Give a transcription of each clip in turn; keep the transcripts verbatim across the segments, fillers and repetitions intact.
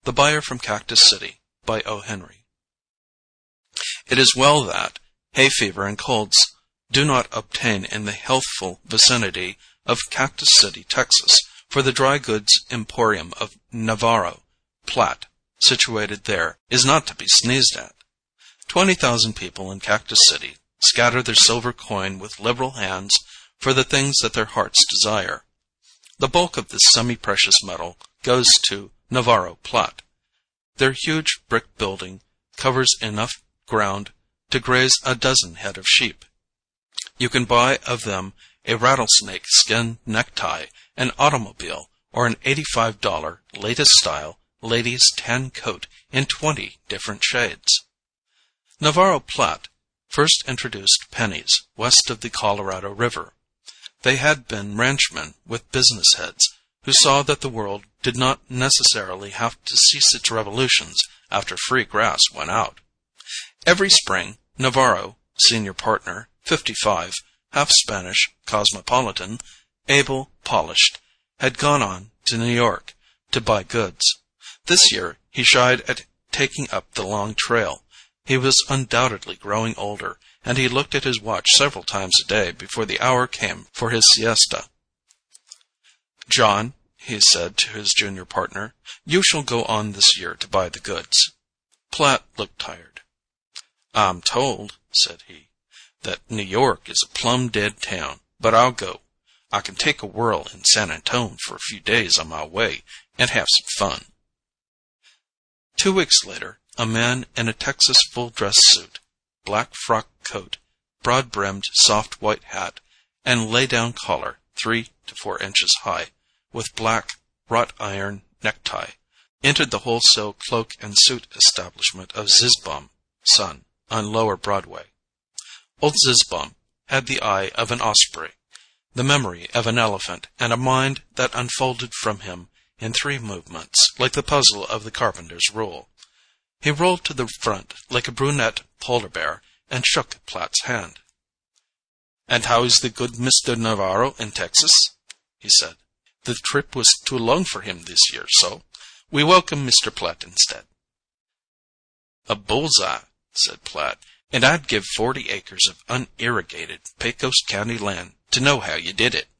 The Buyer from Cactus City by O. Henry. It is well that hay fever and colds do not obtain in the healthful vicinity of Cactus City, Texas, for the dry goods emporium of Navarro, Platt, situated there, is not to be sneezed at. Twenty thousand people in Cactus City scatter their silver coin with liberal hands for the things that their hearts desire. The bulk of this semi-precious metal goes to Navarro, Platt. Their huge brick building covers enough ground to graze a dozen head of sheep. You can buy of them a rattlesnake skin necktie, an automobile, or an eighty-five dollar latest style ladies' tan coat in twenty different shades. Navarro Platt first introduced pennies west of the Colorado River. They had been ranchmen with business heads who saw that the world did not necessarily have to cease its revolutions after free grass went out. Every spring, Navarro, senior partner, fifty-five, half Spanish, cosmopolitan, able, polished, had gone on to New York to buy goods. This year he shied at taking up the long trail. He was undoubtedly growing older, and he looked at his watch several times a day before the hour came for his siesta. "John," he said to his junior partner, "you shall go on this year to buy the goods." Platt looked tired. "I'm told," said he, "that New York is a plumb dead town, but I'll go. I can take a whirl in San Antone for a few days on my way and have some fun." Two weeks later, a man in a Texas full-dress suit, black frock coat, broad-brimmed soft white hat, and lay-down collar three to four inches high, with black wrought-iron necktie, entered the wholesale cloak and suit establishment of Zisbaum, Son, on Lower Broadway. Old Zisbaum had the eye of an osprey, the memory of an elephant, and a mind that unfolded from him in three movements, like the puzzle of the carpenter's rule. He rolled to the front like a brunette polar bear and shook Platt's hand. "And how is the good Mister Navarro in Texas?" he said. "The trip was too long for him this year, so we welcome Mister Platt instead." "A bullseye," said Platt, "and I'd give forty acres of unirrigated Pecos County land to know how you did it."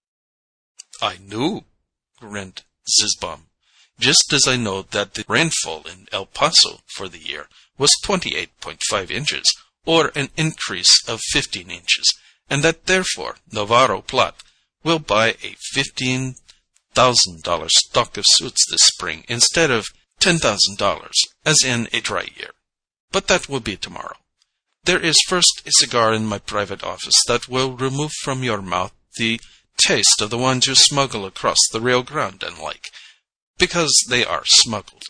"I knew," grinned Zisbaum, "just as I know that the rainfall in El Paso for the year was twenty-eight point five inches, or an increase of fifteen inches, and that therefore Navarro Platt will buy a fifteen thousand dollar stock of suits this spring instead of ten thousand dollars, as in a dry year. But that will be tomorrow. There is first a cigar in my private office that will remove from your mouth the taste of the ones you smuggle across the Rio Grande and like, because they are smuggled."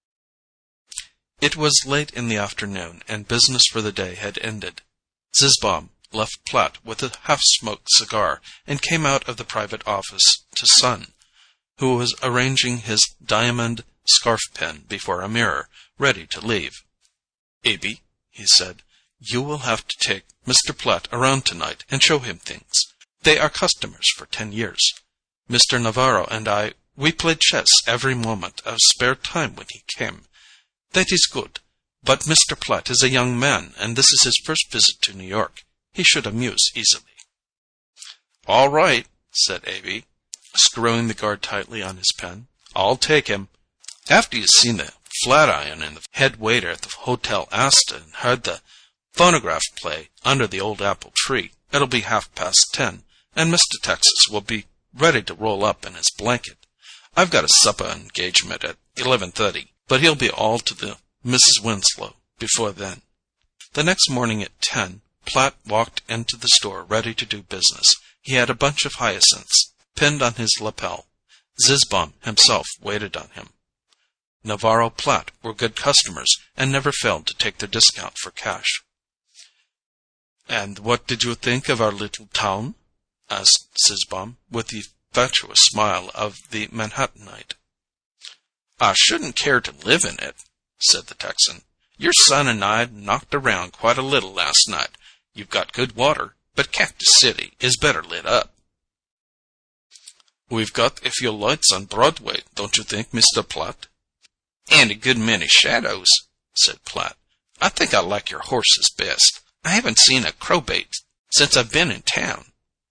It was late in the afternoon, and business for the day had ended. Zisbaum left Platt with a half-smoked cigar and came out of the private office to Son, who was arranging his diamond scarf-pin before a mirror, ready to leave. "Abby," he said, "you will have to take Mister Platt around tonight and show him things. They are customers for ten years. Mister Navarro and I, we played chess every moment of spare time when he came. That is good, but Mister Platt is a young man, and this is his first visit to New York. He should amuse easily." "All right," said Abby, screwing the guard tightly on his pen. "I'll take him. After you've seen the Flatiron and the head waiter at the Hotel Asta and heard the phonograph play under the old apple tree, it'll be half past ten, and Mister Texas will be ready to roll up in his blanket. I've got a supper engagement at eleven thirty, but he'll be all to the Missus Winslow before then." The next morning at ten, Platt walked into the store ready to do business. He had a bunch of hyacinths pinned on his lapel. Zisbaum himself waited on him. Navarro Platt were good customers and never failed to take their discount for cash. "And what did you think of our little town?" asked Zisbaum, with the fatuous smile of the Manhattanite. "I shouldn't care to live in it," said the Texan. "Your son and I knocked around quite a little last night. You've got good water, but Cactus City is better lit up." "We've got a few lights on Broadway, don't you think, Mister Platt?" And a good many shadows, said Platt. I think I like your horses best. I haven't seen a crowbait since I've been in town.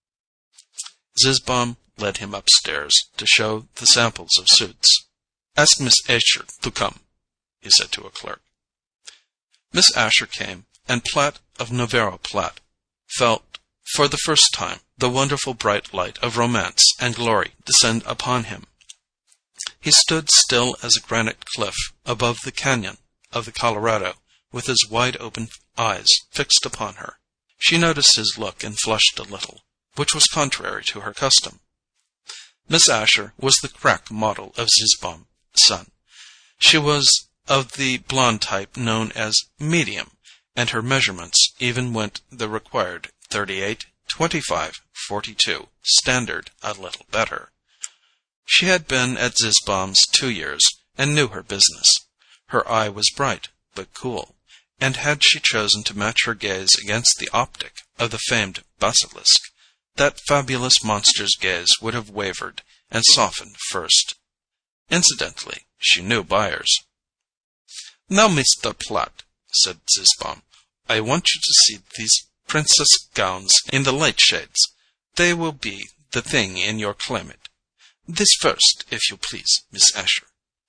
Zizzbaum led him upstairs to show the samples of suits. Ask Miss Asher to come, he said to a clerk. Miss Asher came, and Platt of Navarro Platt felt for the first time the wonderful bright light of romance and glory descend upon him. He stood still as a granite cliff above the canyon of the Colorado, with his wide-open eyes fixed upon her. She noticed his look and flushed a little, which was contrary to her custom. Miss Asher was the crack model of Zizzbaum's son. She was of the blonde type known as medium, and her measurements even went the required thirty-eight, twenty-five, forty-two, standard a little better. She had been at Zizzbaum's two years and knew her business. Her eye was bright, but cool, and had she chosen to match her gaze against the optic of the famed basilisk, that fabulous monster's gaze would have wavered and softened first. Incidentally, she knew buyers. "Now, Mister Platt," said Zizzbaum, "I want you to see these princess gowns in the light shades. They will be the thing in your climate. This first, if you please, Miss Asher."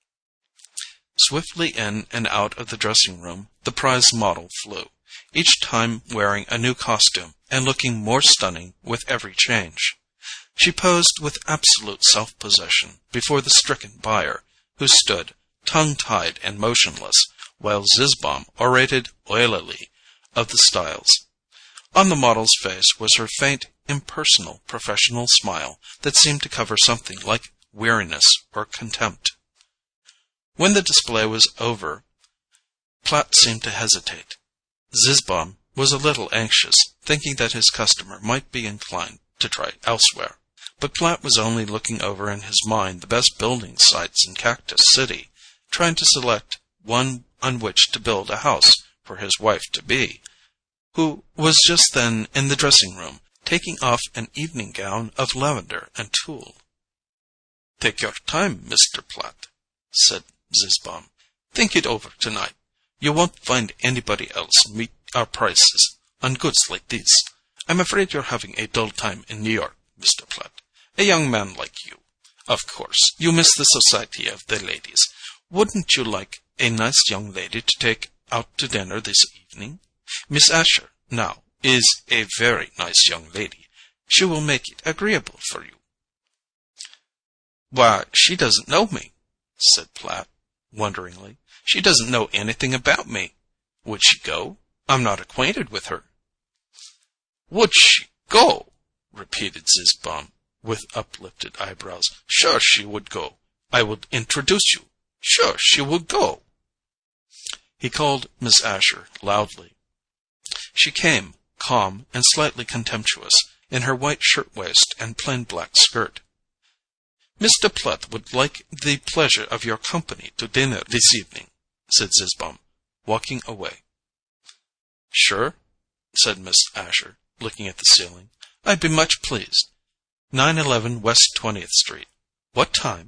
Swiftly in and out of the dressing-room the prize model flew, each time wearing a new costume and looking more stunning with every change. She posed with absolute self-possession before the stricken buyer, who stood, tongue-tied and motionless, while Zizzbaum orated oilily of the styles. On the model's face was her faint, impersonal, professional smile that seemed to cover something like weariness or contempt. When the display was over, Platt seemed to hesitate. Zizzbaum was a little anxious, thinking that his customer might be inclined to try elsewhere. But Platt was only looking over in his mind the best building sites in Cactus City, trying to select one on which to build a house for his wife-to-be, who was just then in the dressing-room, taking off an evening gown of lavender and tulle. "Take your time, Mister Platt," said Zizzbaum. "Think it over tonight. You won't find anybody else meet our prices on goods like these. I'm afraid you're having a dull time in New York, Mister Platt. A young man like you. Of course, you miss the society of the ladies. Wouldn't you like a nice young lady to take out to dinner this evening? Miss Asher, now, is a very nice young lady. She will make it agreeable for you." "Why, she doesn't know me," said Platt, wonderingly. "She doesn't know anything about me. Would she go? I'm not acquainted with her." "Would she go?" repeated Zizzbaum, with uplifted eyebrows. "Sure she would go. I would introduce you. Sure she would go." He called Miss Asher loudly. She came, calm and slightly contemptuous, in her white shirtwaist and plain black skirt. "Mister Platt would like the pleasure of your company to dinner this evening," said Zizzbaum, walking away. "Sure," said Miss Asher, looking at the ceiling. "I'd be much pleased. nine eleven West twentieth Street. What time?"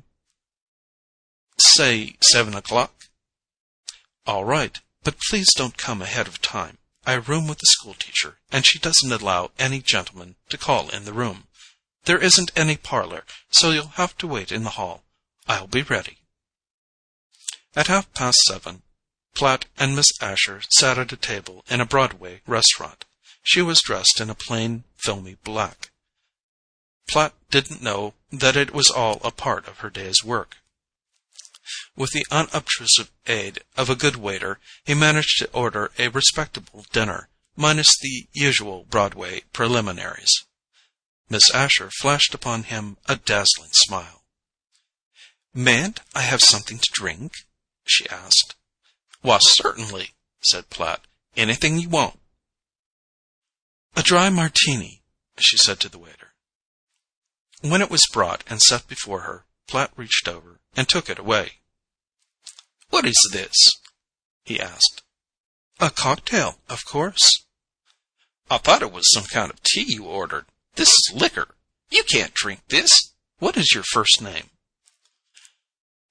"Say seven o'clock." "All right, but please don't come ahead of time. I room with the schoolteacher, and she doesn't allow any gentleman to call in the room. There isn't any parlor, so you'll have to wait in the hall. I'll be ready." At half past seven, Platt and Miss Asher sat at a table in a Broadway restaurant. She was dressed in a plain, filmy black. Platt didn't know that it was all a part of her day's work. With the unobtrusive aid of a good waiter, he managed to order a respectable dinner, minus the usual Broadway preliminaries. Miss Asher flashed upon him a dazzling smile. "Mayn't I have something to drink?" she asked. "Why, certainly," said Platt. "Anything you want." "A dry martini," she said to the waiter. When it was brought and set before her, Platt reached over and took it away. "What is this?" he asked. "A cocktail, of course." "I thought it was some kind of tea you ordered. This is liquor. You can't drink this. What is your first name?"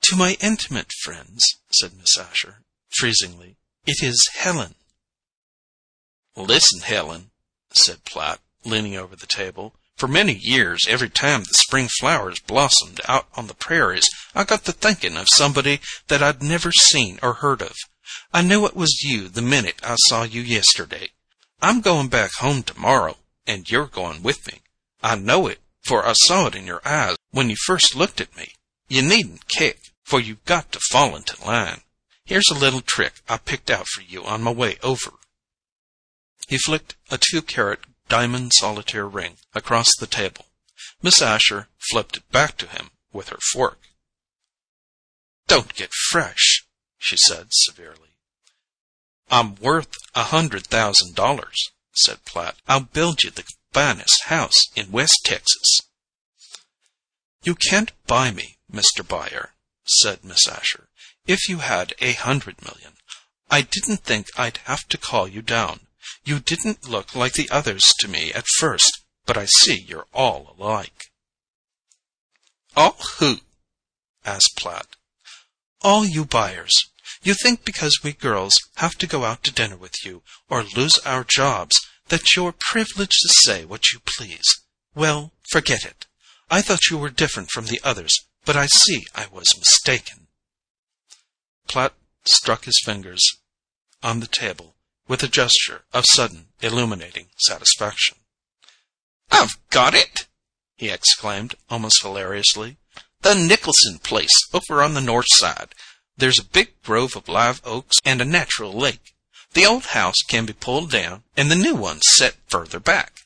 To my intimate friends, said Miss Asher, freezingly, it is Helen. Listen, Helen, said Platt, leaning over the table. For many years, every time the spring flowers blossomed out on the prairies, I got to thinking of somebody that I'd never seen or heard of. I knew it was you the minute I saw you yesterday. I'm going back home tomorrow, and you're going with me. I know it, for I saw it in your eyes when you first looked at me. You needn't kick, for you've got to fall into line. Here's a little trick I picked out for you on my way over. He flicked a two-carat diamond solitaire ring across the table. Miss Asher flipped it back to him with her fork. Don't get fresh, she said severely. I'm worth a hundred thousand dollars, said Platt. I'll build you the finest house in West Texas. You can't buy me, Mister Buyer, said Miss Asher. If you had a hundred million, I didn't think I'd have to call you down. You didn't look like the others to me at first, but I see you're all alike. All who? asked Platt. All you buyers. You think because we girls have to go out to dinner with you, or lose our jobs, that you're privileged to say what you please. Well, forget it. I thought you were different from the others, but I see I was mistaken. Platt struck his fingers on the table with a gesture of sudden, illuminating satisfaction. I've got it, he exclaimed, almost hilariously. The Nicholson place, over on the north side. There's a big grove of live oaks and a natural lake. The old house can be pulled down, and the new one set further back.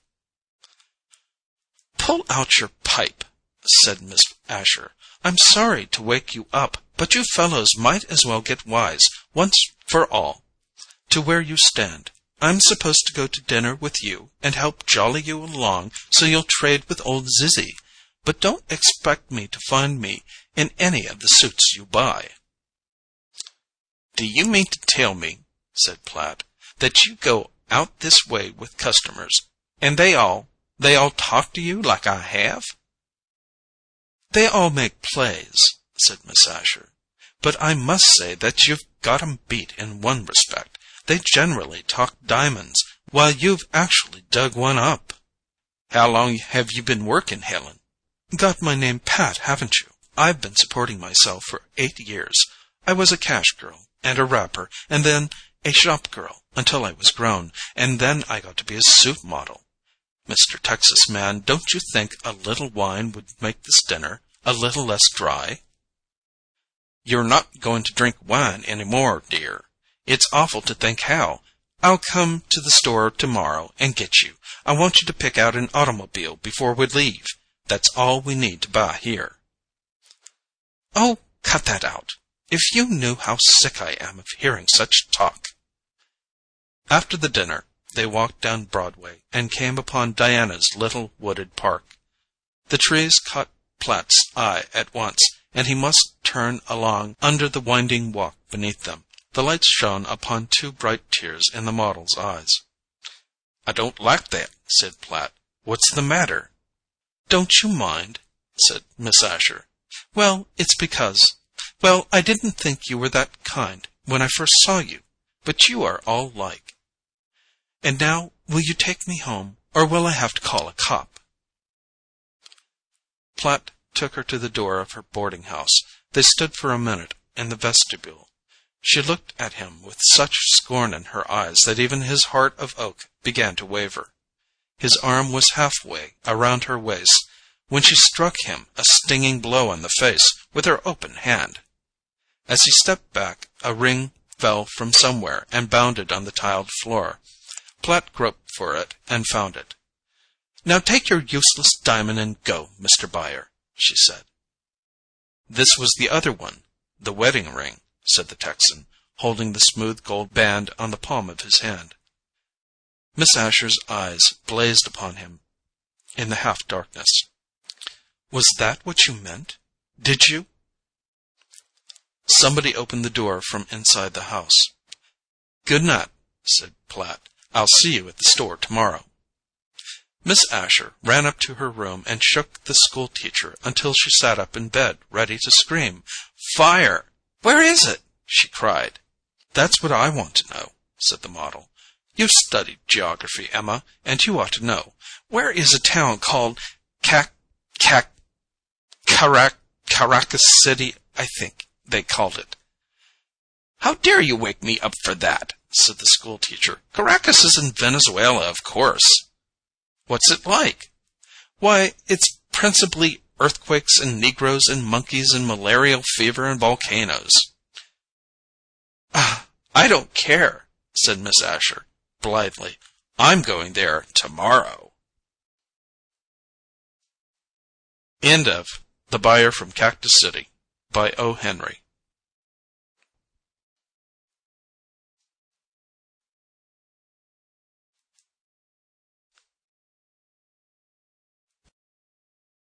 Pull out your pipe, said Miss Asher. I'm sorry to wake you up, but you fellows might as well get wise, once for all, to where you stand. I'm supposed to go to dinner with you and help jolly you along so you'll trade with old Zizzy, but don't expect me to find me in any of the suits you buy. Do you mean to tell me, said Platt, that you go out this way with customers, and they all, they all talk to you like I have? They all make plays, said Miss Asher, but I must say that you've got 'em beat in one respect. They generally talk diamonds, while you've actually dug one up. How long have you been working, Helen? Got my name pat, haven't you? I've been supporting myself for eight years. I was a cash girl, and a wrapper, and then a shop girl, until I was grown, and then I got to be a suit model. Mister Texas man, don't you think a little wine would make this dinner a little less dry? You're not going to drink wine any more, dear. It's awful to think how. I'll come to the store tomorrow and get you. I want you to pick out an automobile before we leave. That's all we need to buy here. Oh, cut that out. If you knew how sick I am of hearing such talk. After the dinner, they walked down Broadway and came upon Diana's little wooded park. The trees caught Platt's eye at once, and he must turn along under the winding walk beneath them. The lights shone upon two bright tears in the model's eyes. I don't like that, said Platt. What's the matter? Don't you mind, said Miss Asher. Well, it's because... Well, I didn't think you were that kind when I first saw you, but you are all like. And now, will you take me home, or will I have to call a cop? Platt took her to the door of her boarding house. They stood for a minute in the vestibule. She looked at him with such scorn in her eyes that even his heart of oak began to waver. His arm was halfway around her waist when she struck him a stinging blow in the face with her open hand. As he stepped back, a ring fell from somewhere and bounded on the tiled floor. Platt groped for it and found it. Now take your useless diamond and go, Mister Buyer, she said. This was the other one, the wedding ring, said the Texan, holding the smooth gold band on the palm of his hand. Miss Asher's eyes blazed upon him in the half-darkness. Was that what you meant? Did you? Somebody opened the door from inside the house. Good night, said Platt. I'll see you at the store tomorrow. Miss Asher ran up to her room and shook the school teacher until she sat up in bed, ready to scream. "Fire! Where is it?" she cried. "That's what I want to know," said the model. "You've studied geography, Emma, and you ought to know. Where is a town called Cac... Cac... Carac... Caracas City, I think they called it." "How dare you wake me up for that?" said the school teacher. "Caracas is in Venezuela, of course." "What's it like?" "Why, it's principally earthquakes and Negroes and monkeys and malarial fever and volcanoes." "Ah, I don't care," said Miss Asher, blithely. "I'm going there tomorrow." End of The Buyer from Cactus City by O. Henry.